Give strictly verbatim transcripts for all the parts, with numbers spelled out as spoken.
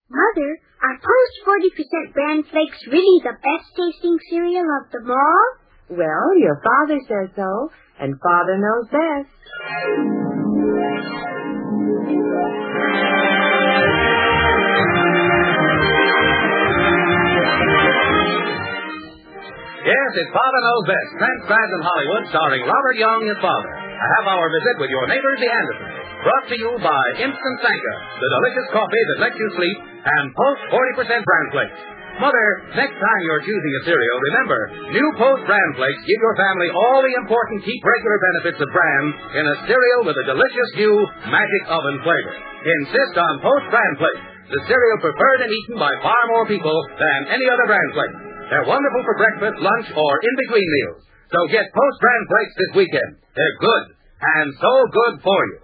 Mother, are Post forty percent Bran Flakes really the best-tasting cereal of them all? Well, your father says so, and Father knows best. Yes, it's Father Knows Best, transcribed in Hollywood, starring Robert Young as Father. A half-hour visit with your neighbors, the Andersons. Brought to you by Instant Sanka, the delicious coffee that lets you sleep, and Post forty percent Bran Flakes. Mother, next time you're choosing a cereal, remember, new Post Bran Flakes give your family all the important keep regular benefits of Bran in a cereal with a delicious new magic oven flavor. Insist on Post Bran Flakes, the cereal preferred and eaten by far more people than any other Bran Flakes. They're wonderful for breakfast, lunch, or in-between meals. So get Post Bran Flakes this weekend. They're good, and so good for you.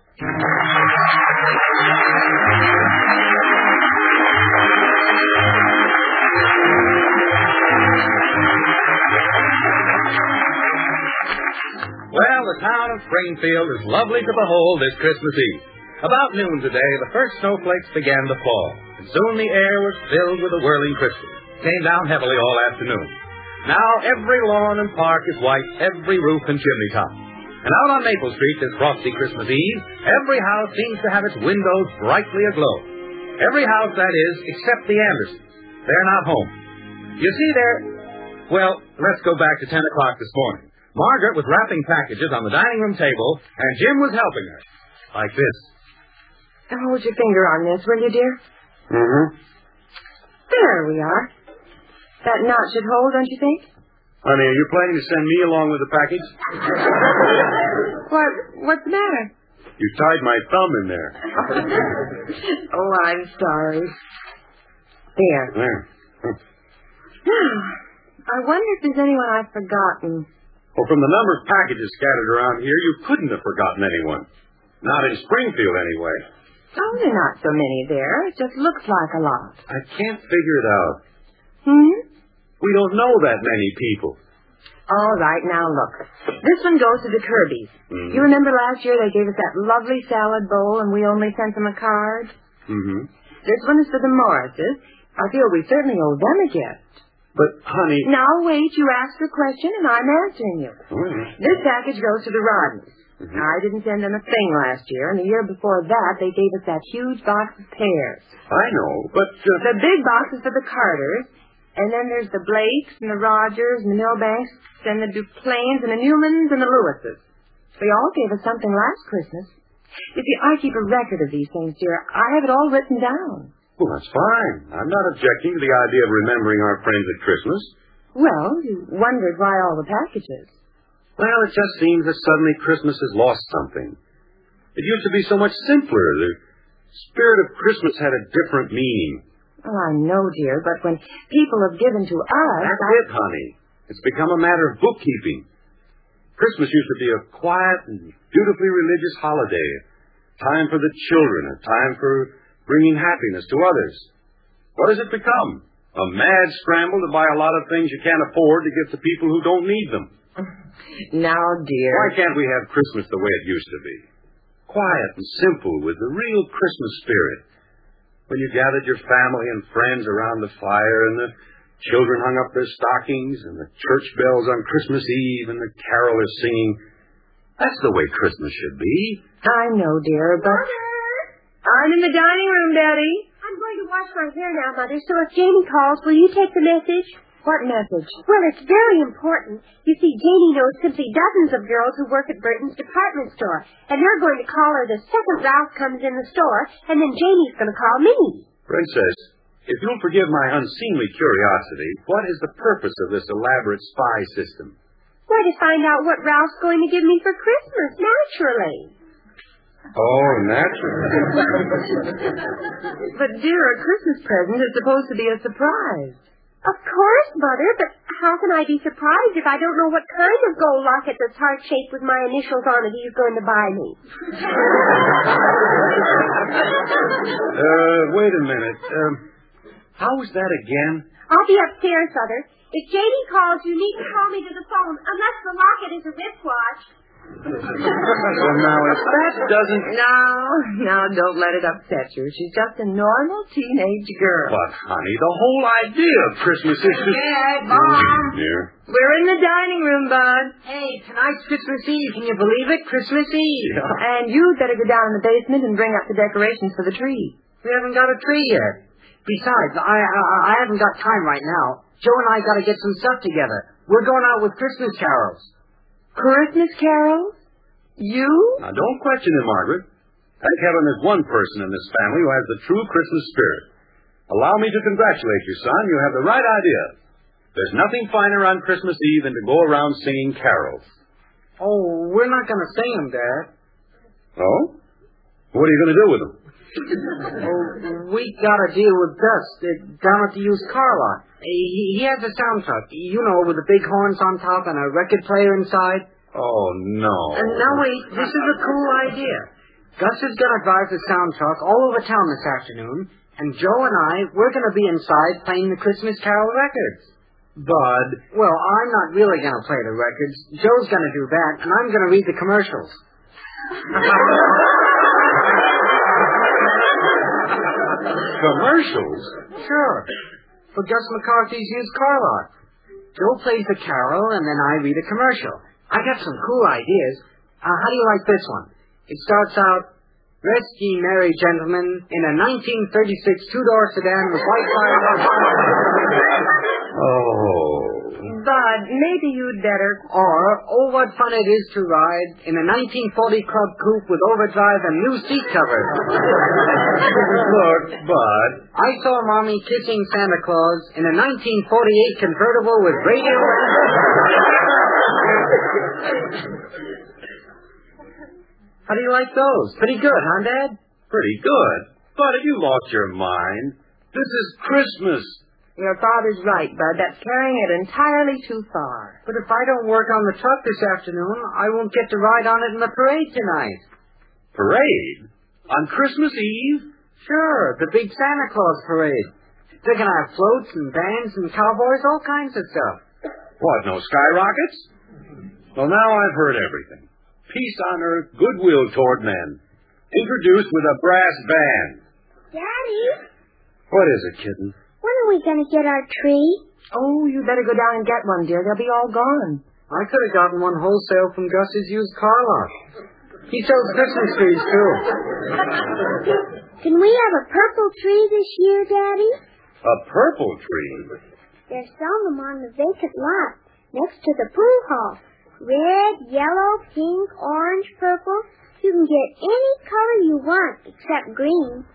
Well, the town of Springfield is lovely to behold this Christmas Eve. About noon today, the first snowflakes began to fall, and soon the air was filled with the whirling crystals. It came down heavily all afternoon. Now every lawn and park is white, every roof and chimney top. And out on Maple Street this frosty Christmas Eve, every house seems to have its windows brightly aglow. Every house, that is, except the Andersons. They're not home. You see, they're... Well, let's go back to ten o'clock this morning. Margaret was wrapping packages on the dining room table, and Jim was helping her. Like this. Hold your finger on this, will you, dear? Mm-hmm. There we are. That knot should hold, don't you think? Honey, are you planning to send me along with the package? What? What's the matter? You tied my thumb in there. Oh, I'm sorry. There. There. I wonder if there's anyone I've forgotten. Well, from the number of packages scattered around here, you couldn't have forgotten anyone. Not in Springfield, anyway. Oh, there are not so many there. It just looks like a lot. I can't figure it out. Hmm? We don't know that many people. All right, now look. This one goes to the Kirbys. Mm-hmm. You remember last year they gave us that lovely salad bowl and we only sent them a card? Mm-hmm. This one is for the Morrises. I feel we certainly owe them a gift. But, honey... Now, wait. You asked the question and I'm answering you. Mm-hmm. This package goes to the Rodneys. Mm-hmm. I didn't send them a thing last year, and the year before that they gave us that huge box of pears. I know, but... Uh... The big box is for the Carters, and then there's the Blakes and the Rogers and the Milbanks, and the Duplains and the Newmans and the Lewises. They all gave us something last Christmas. You see, I keep a record of these things, dear. I have it all written down. Well, that's fine. I'm not objecting to the idea of remembering our friends at Christmas. Well, you wondered why all the packages. Well, it just seems that suddenly Christmas has lost something. It used to be so much simpler. The spirit of Christmas had a different meaning. Oh, I know, dear, but when people have given to us... That's I... it, honey. It's become a matter of bookkeeping. Christmas used to be a quiet and beautifully religious holiday. A time for the children, a time for bringing happiness to others. What has it become? A mad scramble to buy a lot of things you can't afford to give to people who don't need them. Now, dear. Why can't we have Christmas the way it used to be? Quiet and simple with the real Christmas spirit. When you gathered your family and friends around the fire and the children hung up their stockings and the church bells on Christmas Eve and the carolers singing. That's the way Christmas should be. I know, dear, but... Mother! I'm in the dining room, Betty. I'm going to wash my hair now, Mother, so if Janie calls, will you take the message? What message? Well, it's very important. You see, Janie knows simply dozens of girls who work at Burton's department store, and they're going to call her the second Ralph comes in the store, and then Janie's going to call me. Princess, if you'll forgive my unseemly curiosity, what is the purpose of this elaborate spy system? Why, to find out what Ralph's going to give me for Christmas, naturally. Oh, naturally. But, dear, a Christmas present is supposed to be a surprise. Of course, Mother, but how can I be surprised if I don't know what kind of gold locket that's heart-shaped with my initials on it he's going to buy me? uh, wait a minute. Um, how was that again? I'll be upstairs, Mother. If Janie calls, you need to call me to the phone, unless the locket is a wristwatch. Well, now, if that doesn't... No, no, don't let it upset you. She's just a normal teenage girl. But, honey, the whole idea of Christmas is to... Dad, Mom. Dear. We're in the dining room, Bud. Hey, tonight's Christmas Eve. Can you believe it? Christmas Eve. Yeah. And you'd better go down in the basement and bring up the decorations for the tree. We haven't got a tree yet. Besides, I, I I haven't got time right now. Joe and I got to get some stuff together. We're going out with Christmas carols. Christmas carols? You? Now, don't question him, Margaret. Thank heaven there's one person in this family who has the true Christmas spirit. Allow me to congratulate you, son. You have the right idea. There's nothing finer on Christmas Eve than to go around singing carols. Oh, we're not going to sing them, Dad. Oh? What are you going to do with them? Oh, we got a deal with Gus uh, down at the used car lot. He, he has a sound truck, you know, with the big horns on top and a record player inside. Oh, no. And now wait, this is a cool idea. Gus is going to drive the sound truck all over town this afternoon, and Joe and I, we're going to be inside playing the Christmas Carol records. Bud. Well, I'm not really going to play the records. Joe's going to do that, and I'm going to read the commercials. Commercials? Sure. For Gus McCarthy's used car lot. Joe plays the carol, and then I read a commercial. I got some cool ideas. Uh, how do you like this one? It starts out, "Rest ye merry gentlemen, in a nineteen thirty-six two-door sedan with white fire." Oh. Bud, maybe you'd better... Or, "Oh, what fun it is to ride in a nineteen forty Club Coupe with overdrive and new seat covers." Look, Bud. "I saw Mommy kissing Santa Claus in a nineteen forty-eight convertible with radio." How do you like those? Pretty good, huh, Dad? Pretty good. Bud, have you lost your mind? This is Christmas. Your father's right, Bud. That's carrying it entirely too far. But if I don't work on the truck this afternoon, I won't get to ride on it in the parade tonight. Parade? On Christmas Eve? Sure, the big Santa Claus parade. They're going to have floats and bands and cowboys, all kinds of stuff. What, no skyrockets? Well, now I've heard everything. Peace on earth, goodwill toward men. Introduced with a brass band. Daddy, What is it, kitten? when are we going to get our tree? Oh, you better go down and get one, dear. They'll be all gone. I could have gotten one wholesale from Gus's used car lot. He sells Christmas trees, too. Can we have a purple tree this year, Daddy? A purple tree? They're selling them on the vacant lot next to the pool hall. Red, yellow, pink, orange, purple. You can get any color you want except green.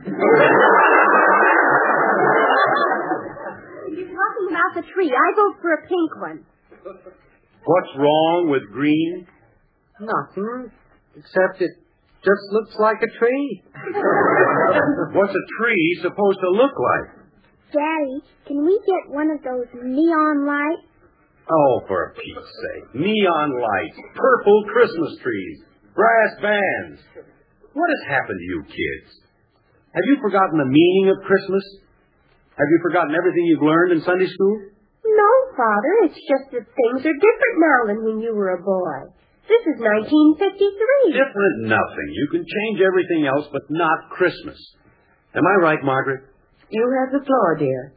You're talking about the tree. I vote for a pink one. What's wrong with green? Nothing, except it just looks like a tree. What's a tree supposed to look like? Daddy, can we get one of those neon lights? Oh, for Pete's sake. Neon lights, purple Christmas trees, brass bands. What has happened to you kids? Have you forgotten the meaning of Christmas? Have you forgotten everything you've learned in Sunday school? No, Father. It's just that things are different now than when you were a boy. This is nineteen fifty-three. Different nothing. You can change everything else, but not Christmas. Am I right, Margaret? You have the floor, dear.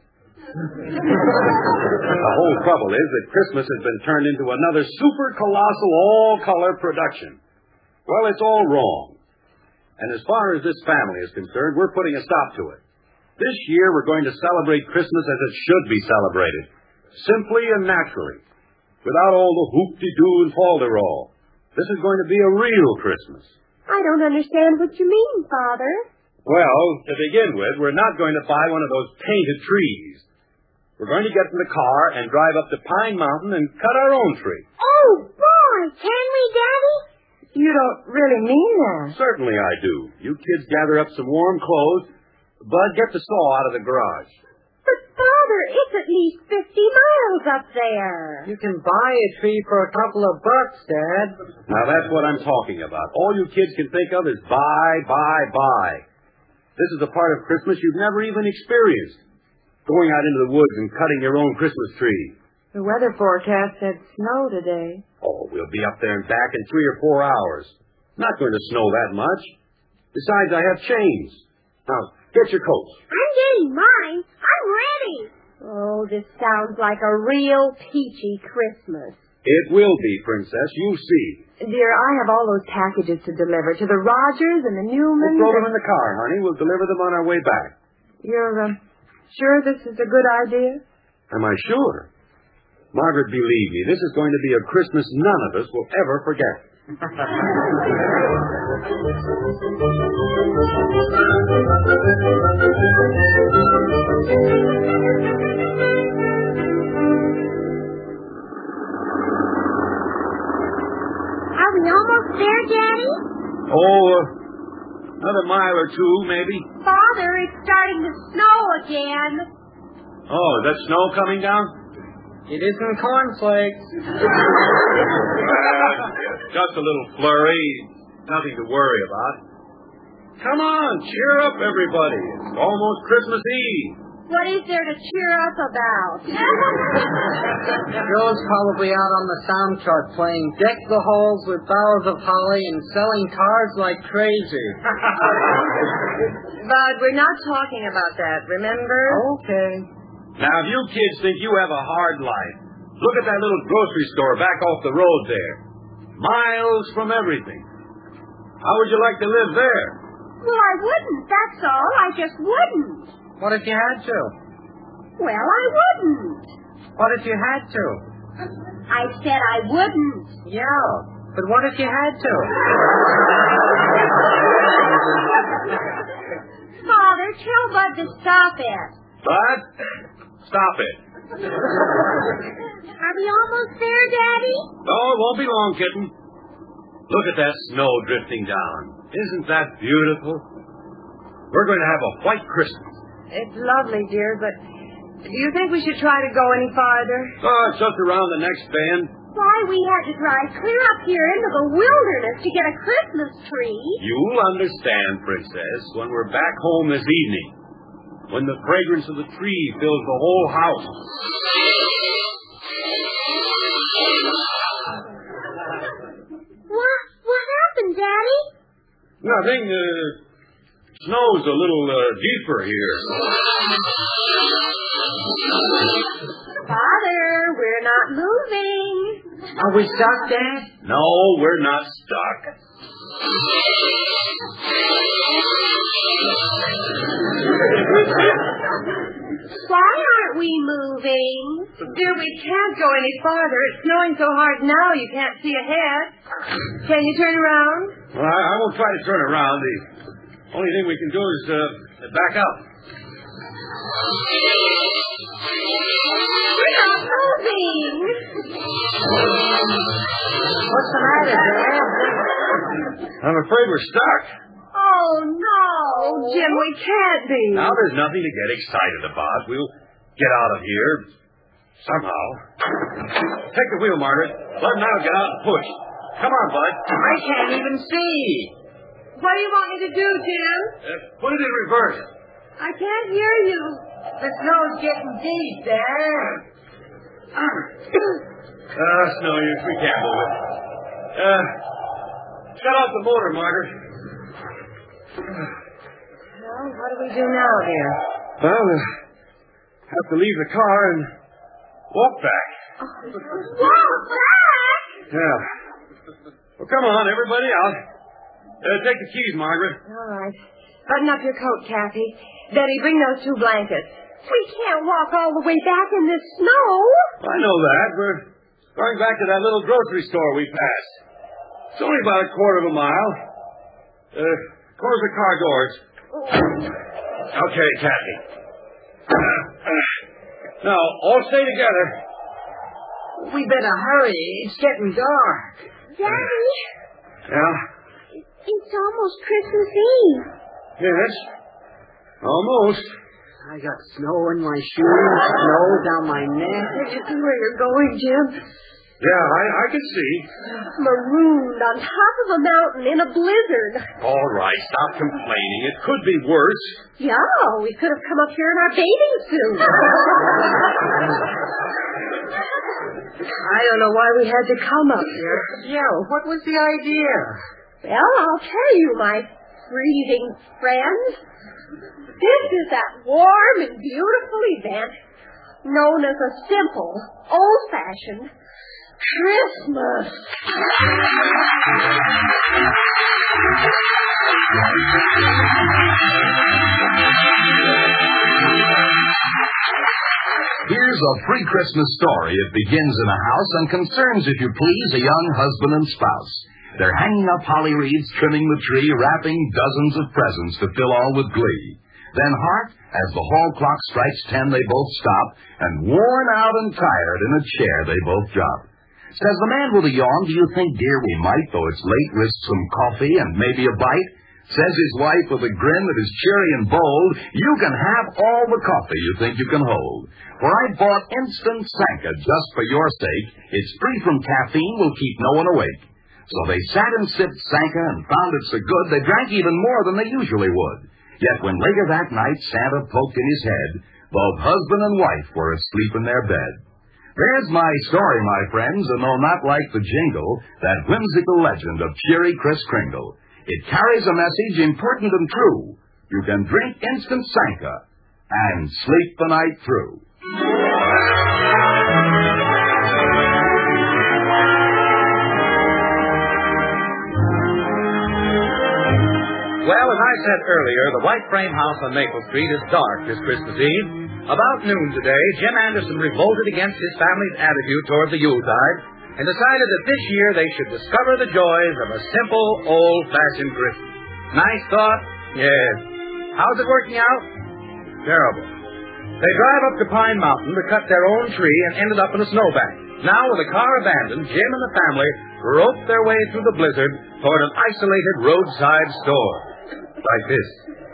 The whole trouble is that Christmas has been turned into another super colossal all-color production. Well, it's all wrong. And as far as this family is concerned, we're putting a stop to it. This year, we're going to celebrate Christmas as it should be celebrated. Simply and naturally. Without all the hoop-de-doo and falderall. This is going to be a real Christmas. I don't understand what you mean, Father. Well, to begin with, we're not going to buy one of those painted trees. We're going to get in the car and drive up to Pine Mountain and cut our own tree. Oh, boy! Can we, Daddy? You don't really mean that. Certainly I do. You kids gather up some warm clothes. Bud, get the saw out of the garage. But, Father, it's at least fifty miles up there. You can buy a tree for a couple of bucks, Dad. Now, that's what I'm talking about. All you kids can think of is buy, buy, buy. This is a part of Christmas you've never even experienced. Going out into the woods and cutting your own Christmas tree. The weather forecast said snow today. Oh, we'll be up there and back in three or four hours. Not going to snow that much. Besides, I have chains. Now, get your coats. I'm getting mine. I'm ready. Oh, this sounds like a real peachy Christmas. It will be, Princess. You'll see. Dear, I have all those packages to deliver to the Rogers and the Newmans. We'll throw them in the car, honey. We'll deliver them on our way back. You're uh, sure this is a good idea? Am I sure? Margaret, believe me, this is going to be a Christmas none of us will ever forget. Are we almost there, Daddy? Oh, uh, another mile or two, maybe. Father, it's starting to snow again. Oh, is that snow coming down? It isn't cornflakes. Uh, just a little flurry. Nothing to worry about. Come on, cheer up, everybody. It's almost Christmas Eve. What is there to cheer up about? Joe's probably out on the sound truck playing Deck the Halls with Boughs of Holly and selling cars like crazy. But we're not talking about that, remember? Okay. Now, if you kids think you have a hard life, look at that little grocery store back off the road there. Miles from everything. How would you like to live there? Well, I wouldn't, that's all. I just wouldn't. What if you had to? Well, I wouldn't. What if you had to? I said I wouldn't. Yeah, but what if you had to? Father, tell Bud to stop it. Bud, stop it. Are we almost there, Daddy? Oh, it won't be long, kitten. Look at that snow drifting down. Isn't that beautiful? We're going to have a white Christmas. It's lovely, dear, but do you think we should try to go any farther? Oh, it's just around the next bend. Why, we had to drive clear up here into the wilderness to get a Christmas tree. You'll understand, Princess, when we're back home this evening. When the fragrance of the tree fills the whole house. What? What happened, Daddy? Nothing. Uh, snow's a little uh, deeper here. Father, we're not moving. Are we stuck, Dad? No, we're not stuck. Why aren't we moving? Dear, we can't go any farther. It's snowing so hard now you can't see ahead. Can you turn around? Well, I, I won't try to turn around. The only thing we can do is uh, back up. We're not moving. What's the matter, Dad? I'm afraid we're stuck. Oh, no. Jim, we can't be. Now there's nothing to get excited about. We'll get out of here somehow. Take the wheel, Margaret. Let now get out and push. Come on, Bud. I can't even see. What do you want me to do, Jim? Uh, put it in reverse. I can't hear you. The snow's getting deep, Dad. Uh, it's no use. We can't move it. Uh, shut off the motor, Margaret. Well, what do we do now, dear? Well, we'll have to leave the car and walk back. Walk back? Yeah. Well, come on, everybody out. Uh, take the keys, Margaret. All right. Button up your coat, Kathy. Betty, bring those two blankets. We can't walk all the way back in this snow. I know that. We're going back to that little grocery store we passed. It's only about a quarter of a mile. Uh, close the car doors. Okay, Kathy. Uh, uh, now, all stay together. We better hurry. It's getting dark. Daddy, Yeah? it's almost Christmas Eve. Yes. Almost. I got snow in my shoes, snow down my neck. This is where you're going, Jim. Yeah, I, I can see. Marooned on top of a mountain in a blizzard. All right, stop complaining. It could be worse. Yeah, we could have come up here in our bathing suits. I don't know why we had to come up here. Yeah, what was the idea? Well, I'll tell you, my freezing friends. This is that warm and beautiful event known as a simple, old-fashioned Christmas. Here's a free Christmas story. It begins in a house and concerns, if you please, a young husband and spouse. They're hanging up holly wreaths, trimming the tree, wrapping dozens of presents to fill all with glee. Then hark, as the hall clock strikes ten, they both stop, and worn out and tired in a chair, they both drop. Says the man with a yawn, do you think, dear, we might, though it's late, risk some coffee and maybe a bite? Says his wife with a grin that is cheery and bold, you can have all the coffee you think you can hold. For I bought Instant Sanka just for your sake. It's free from caffeine, will keep no one awake. So they sat and sipped Sanka and found it so good they drank even more than they usually would. Yet when later that night Santa poked in his head, both husband and wife were asleep in their bed. There's my story, my friends, and though not like the jingle, that whimsical legend of cheery Kris Kringle, it carries a message important and true. You can drink Instant Sanka and sleep the night through. Well, as I said earlier, the white frame house on Maple Street is dark this Christmas Eve. About noon today, Jim Anderson revolted against his family's attitude toward the Yuletide and decided that this year they should discover the joys of a simple, old-fashioned Christmas. Nice thought? Yes. How's it working out? Terrible. They drive up to Pine Mountain to cut their own tree and ended up in a snowbank. Now, with the car abandoned, Jim and the family roped their way through the blizzard toward an isolated roadside store. Like this.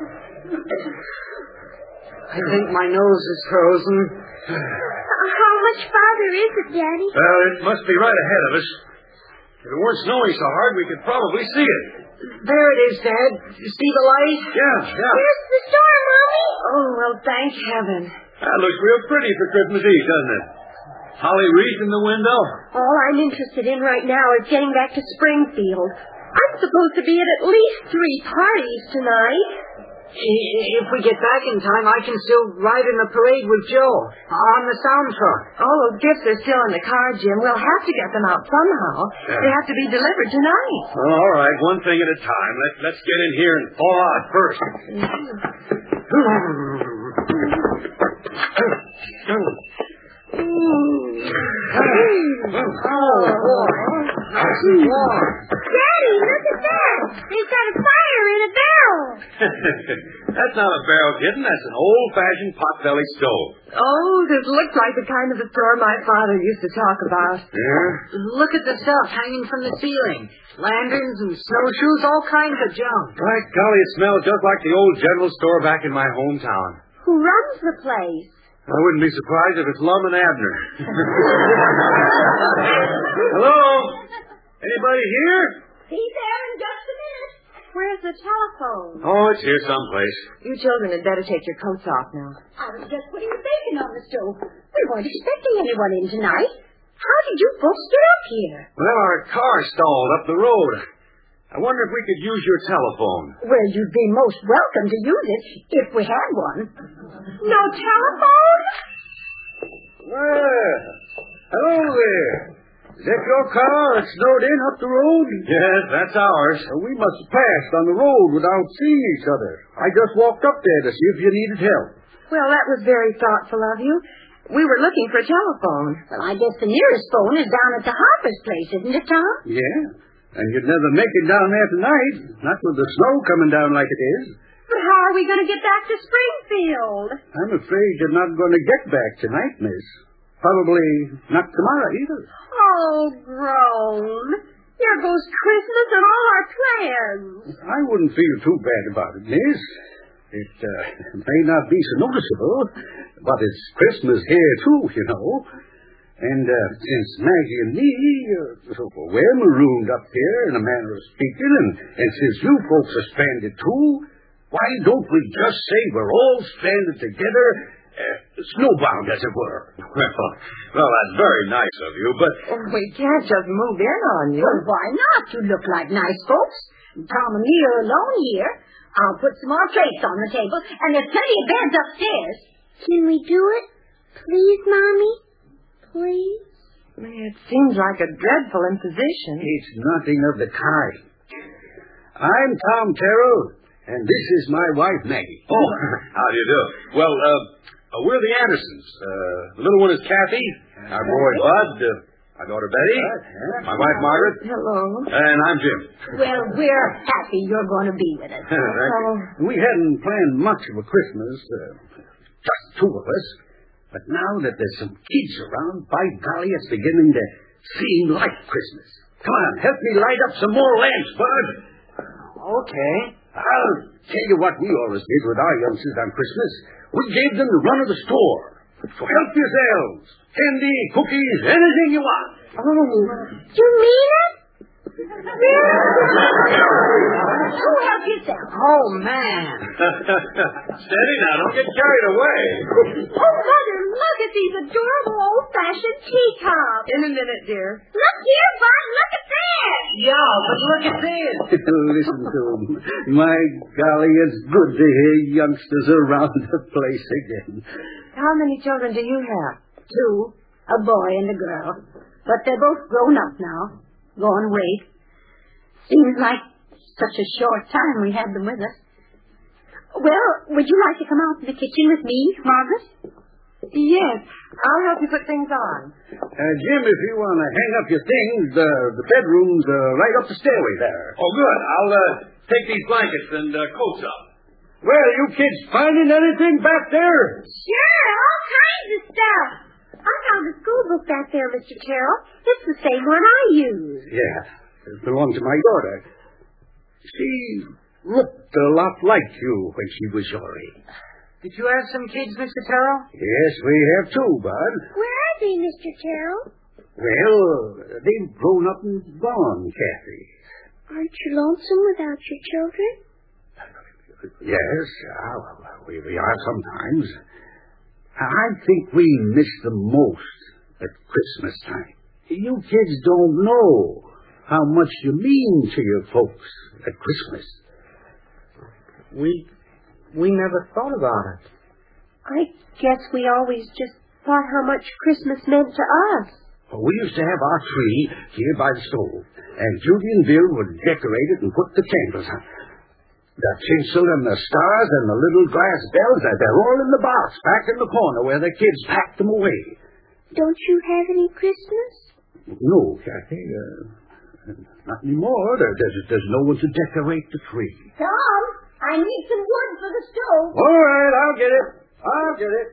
I think my nose is frozen. How much farther is it, Daddy? Well, it must be right ahead of us. If it weren't snowing so hard, we could probably see it. There it is, Dad. You see the light? Yeah, yeah. Here's the store, Mommy. Oh, well, thank heaven. That looks real pretty for Christmas Eve, doesn't it? Holly wreath in the window. All I'm interested in right now is getting back to Springfield. I'm supposed to be at at least three parties tonight. If we get back in time, I can still ride in the parade with Joe on the sound truck. All those gifts are still in the car, Jim. We'll have to get them out somehow. Yeah. They have to be delivered tonight. Oh, all right, one thing at a time. Let, let's get in here and thaw out first. Oh, boy. Daddy, look at that. They've got a fire in a barrel. That's not a barrel, kitten. That's an old-fashioned pot-belly stove. Oh, this looks like the kind of a store my father used to talk about. Yeah? Look at the stuff hanging from the ceiling. Lanterns and snowshoes, all kinds of junk. By golly, it smells just like the old general store back in my hometown. Who runs the place? I wouldn't be surprised if it's Lum and Abner. Hello? Anybody here? He's there in just a minute. Where's the telephone? Oh, it's here someplace. You children had better take your coats off now. I was just putting the bacon on the stove. We weren't expecting anyone in tonight. How did you folks get up here? Well, our car stalled up the road. I wonder if we could use your telephone. Well, you'd be most welcome to use it if we had one. No telephone? Well, hello there. Is that your car that snowed in up the road? Yes, that's ours. Well, we must have passed on the road without seeing each other. I just walked up there to see if you needed help. Well, that was very thoughtful of you. We were looking for a telephone. Well, I guess the nearest phone is down at the Harper's place, isn't it, Tom? Yeah. And you'd never make it down there tonight. Not with the snow coming down like it is. But how are we going to get back to Springfield? I'm afraid you're not going to get back tonight, miss. Probably not tomorrow either. Oh, grown. There goes Christmas and all our plans. I wouldn't feel too bad about it, miss. It uh, may not be so noticeable, but it's Christmas here, too, you know. And uh, since Maggie and me, uh, we're marooned up here in a manner of speaking, and, and since you folks are stranded too, why don't we just say we're all stranded together, uh, snowbound, as it were? Well, well, that's very nice of you, but... Oh, we can't just move in on you. Well, why not? You look like nice folks. Tom and me are alone here. I'll put some more plates on the table, and there's plenty of beds upstairs. Can we do it? Please, Mommy? Please? It seems like a dreadful imposition. It's nothing of the kind. I'm Tom Terrell, and this is my wife, Maggie. Oh, how do you do? Well, uh, uh, we're the Andersons. Uh, the little one is Kathy. Our boy, Bud. Uh, my daughter, Betty. My wife, Margaret. Hello. And I'm Jim. Well, we're happy you're going to be with us. Uh, we hadn't planned much of a Christmas, uh, just two of us. But now that there's some kids around, by golly, it's beginning to seem like Christmas. Come on, help me light up some more lamps, Bud. Okay. I'll tell you what we always did with our youngsters on Christmas. We gave them the run of the store. So help yourselves. Candy, cookies, anything you want. Oh, do you mean it? You help yourself. Oh, man. Steady now, don't get carried away. Oh, Mother, look at these adorable old-fashioned teacups. In a minute, dear. Look here, Bud, look at this. Yeah, but look at this. Listen to them. My golly, it's good to hear youngsters around the place again. How many children do you have? Two, a boy and a girl. But they're both grown up now, going away. Seems like such a short time we had them with us. Well, would you like to come out in the kitchen with me, Margaret? Yes. I'll help you put things on. Uh, Jim, if you want to hang up your things, uh, the bedroom's uh, right up the stairway there. Oh, good. I'll uh, take these blankets and uh, coats up. Well, you kids finding anything back there? Sure, all kinds of stuff. I found a school book back there, Mister Terrell. It's the same one I use. Yeah, it belonged to my daughter. She looked a lot like you when she was your age. Did you have some kids, Mister Terrell? Yes, we have two, Bud. Where are they, Mister Terrell? Well, they've grown up and gone, Kathy. Aren't you lonesome without your children? Yes, uh, we, we are sometimes. I think we miss them most at Christmas time. You kids don't know how much you mean to your folks at Christmas. We we never thought about it. I guess we always just thought how much Christmas meant to us. We used to have our tree here by the stove, and Judy and Bill would decorate it and put the candles on. The tinsel and the stars and the little glass bells, they're all in the box back in the corner where the kids packed them away. Don't you have any Christmas? No, Kathy, uh, not anymore. There, there's, there's no one to decorate the tree. Tom, I need some wood for the stove. All right, I'll get it. I'll get it.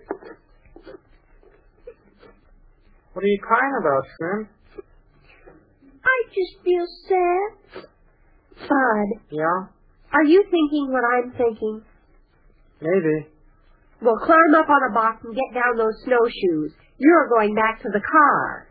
What are you crying about, Slim? I just feel sad. Bud, Yeah? are you thinking what I'm thinking? Maybe. Well, climb up on a box and get down those snowshoes. You're going back to the car.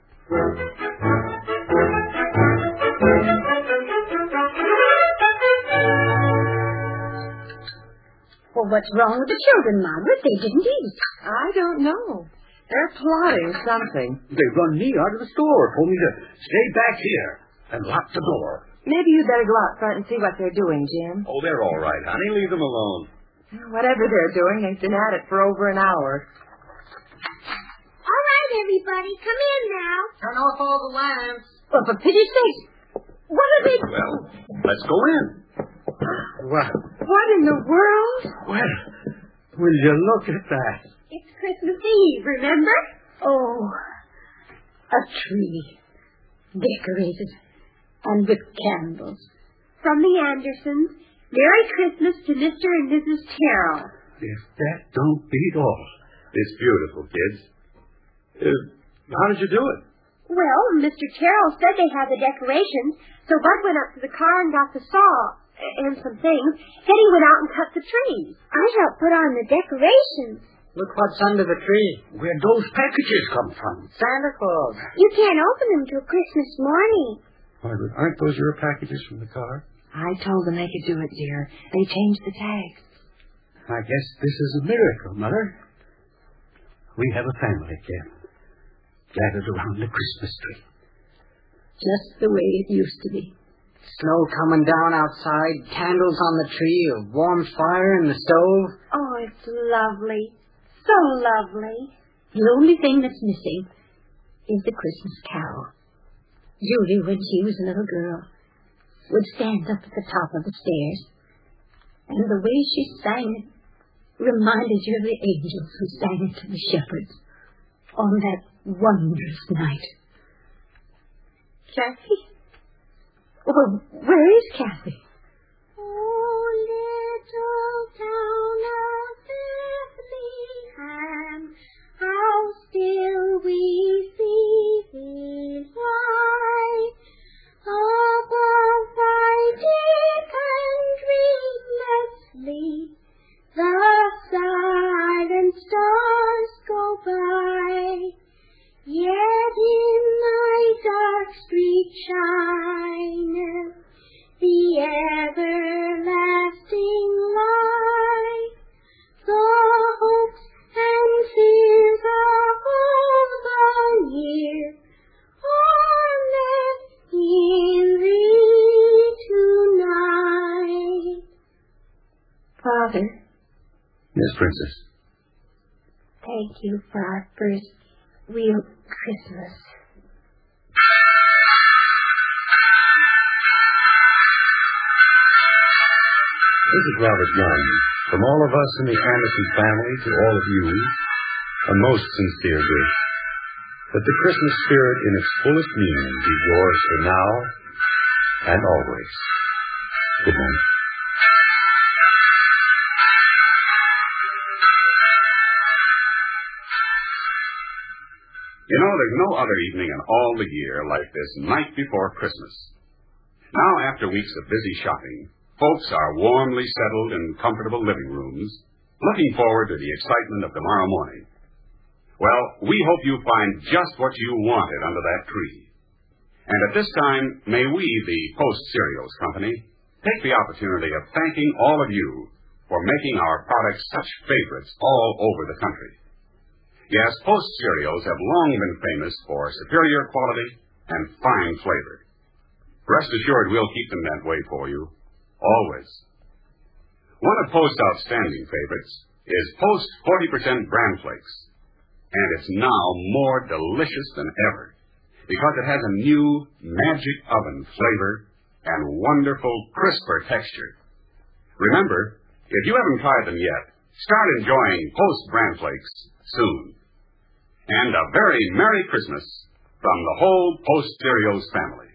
Well, what's wrong with the children, Margaret? They didn't eat. I don't know. They're plotting something. They run me out of the store, told me to stay back here and lock the door. Maybe you'd better go out front and see what they're doing, Jim. Oh, they're all right, honey. Leave them alone. Whatever they're doing, they've been at it for over an hour. All right, everybody, come in now. Turn off all the lamps. Well, for pity's sake, what are they... Well, let's go in. What? What in the world? Well, will you look at that? It's Christmas Eve, remember? Oh, a tree, decorated, and with candles. From the Andersons, Merry Christmas to Mister and Missus Terrell. If that don't beat all. It's beautiful, kids. Uh, how did you do it? Well, Mister Terrell said they had the decorations, so Bud went up to the car and got the saw and some things. Then he went out and cut the trees. I helped put on the decorations. Look what's under the tree. Where'd those packages come from? Santa Claus. You can't open them till Christmas morning. Margaret, aren't those your packages from the car? I told them they could do it, dear. They changed the tags. I guess this is a miracle, Mother. We have a family again, gathered around the Christmas tree. Just the way it used to be. Snow coming down outside, candles on the tree, a warm fire in the stove. Oh, it's lovely. So lovely. The only thing that's missing is the Christmas carol. Julie, when she was a little girl, would stand up at the top of the stairs, and the way she sang it reminded you of the angels who sang it to the shepherds on that wondrous night. Kathy? Oh, where is Kathy? Oh, little town of Bethlehem, how still we see thee lie. Above thy deep and dreamless the silent stars go by, yet in thy dark street shineth the everlasting light. The hopes and fears of all the year are met in thee tonight. Father. Yes, Princess. Thank you for our first real Christmas. This is Robert Young. From all of us in the Anderson family to all of you, a most sincere wish that the Christmas spirit in its fullest meaning be yours for now and always. Good night. You know, there's no other evening in all the year like this night before Christmas. Now, after weeks of busy shopping, folks are warmly settled in comfortable living rooms, looking forward to the excitement of tomorrow morning. Well, we hope you find just what you wanted under that tree. And at this time, may we, the Post Cereals Company, take the opportunity of thanking all of you for making our products such favorites all over the country. Yes, Post cereals have long been famous for superior quality and fine flavor. Rest assured we'll keep them that way for you, always. One of Post's outstanding favorites is Post forty percent Bran Flakes, and it's now more delicious than ever because it has a new magic oven flavor and wonderful crisper texture. Remember, if you haven't tried them yet, start enjoying Post Bran Flakes soon. And a very Merry Christmas from the whole Post Cereals family.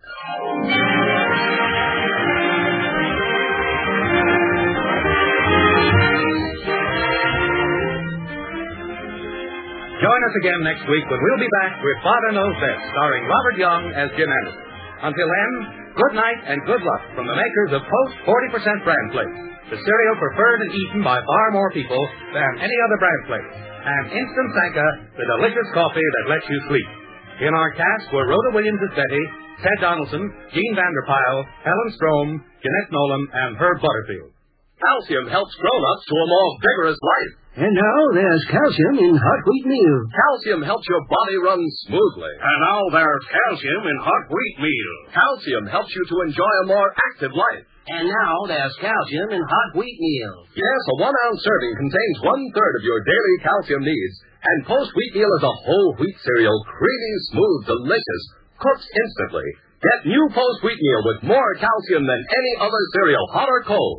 Join us again next week when we'll be back with Father Knows Best, starring Robert Young as Jim Anderson. Until then, good night and good luck from the makers of Post forty percent Bran Flakes, the cereal preferred and eaten by far more people than any other Bran Flakes, and Instant Sanka, the delicious coffee that lets you sleep. In our cast were Rhoda Williams as Betty, Ted Donaldson, Gene Vanderpyle, Helen Strom, Jeanette Nolan, and Herb Butterfield. Calcium helps grown-ups to a more vigorous life. And now there's calcium in hot wheat meal. Calcium helps your body run smoothly. And now there's calcium in hot wheat meal. Calcium helps you to enjoy a more active life. And now there's calcium in hot wheat meal. Yes, a one-ounce serving contains one-third of your daily calcium needs. And Post Wheat Meal is a whole wheat cereal, creamy, smooth, delicious, cooks instantly. Get new Post Wheat Meal with more calcium than any other cereal, hot or cold.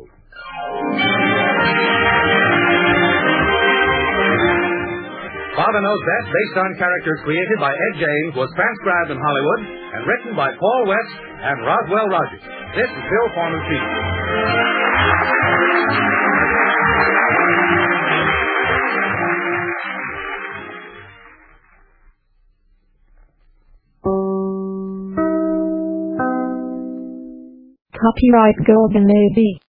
Father Knows Best, based on characters created by Ed James, was transcribed in Hollywood and written by Paul West and Roswell Rogers. This is Bill Foreman speaking. Copyright Golden Lady.